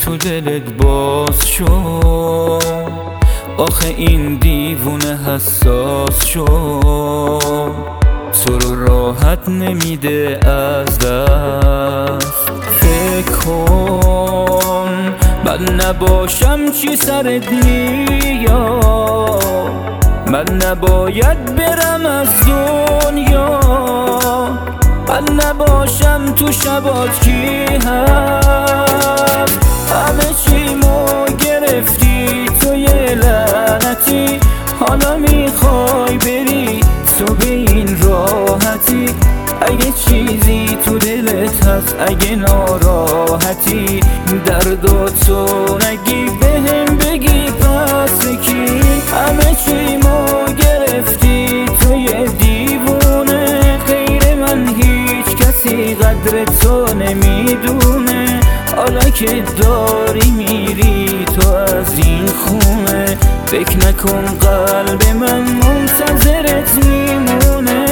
تو دلت باز شد، آخه این دیوونه حساس شد، تو رو راحت نمیده از دست. فکر کن من نباشم چی سرت میاد، من نباید برم از دنیا، من نباشم تو شبات کی هست. همه چیمو گرفتی تو یه لعنتی، حالا میخوای بری تو به این راحتی. اگه چیزی تو دلت هست، اگه ناراحتی، درداتو نگی بهم بگی پس کی. همه چیمو گرفتی تو یه دیوونه، غیر من هیچ کسی قدر تو نمیدونه. حالا که داری میری تو از این خونه، فکر نکن قلب من منتظرت میمونه.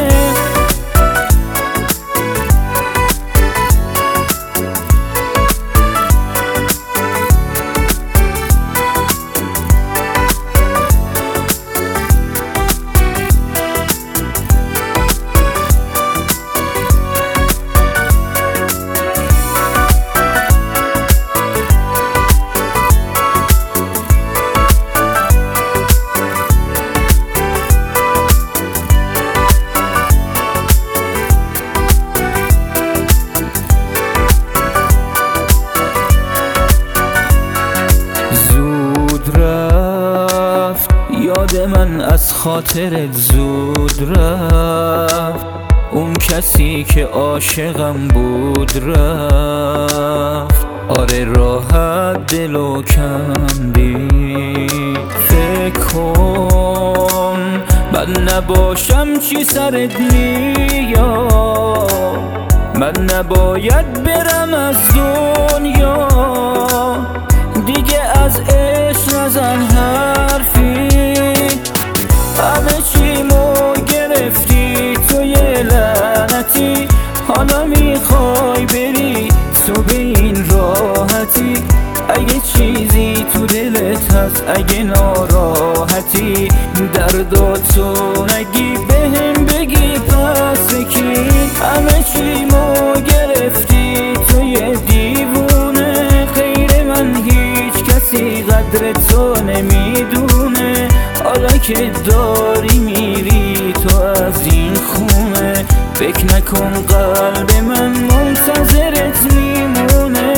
یاد من از خاطرت زود رفت، اون کسی که عاشقم بود رفت. آره راحت دلو کندی. فکر کن من نباشم چی سرت میاد، من نباید برم از دنیا، دیگه از عشق نزن حرفی. همه چیمو گرفتی تو یه لعنتی، حالا میخوای بری تو به این راحتی. اگه چیزی تو دلت هست، اگه ناراحتی، درداتو نگی بهم بگی پس کی. همه چیمو گرفتی تو یه دیوونه، غیر من هیچ کسی قدر تو نمیدونه. حالا که داری میری تو از این خونه، فکر نکن قلب من منتظرت میمونه.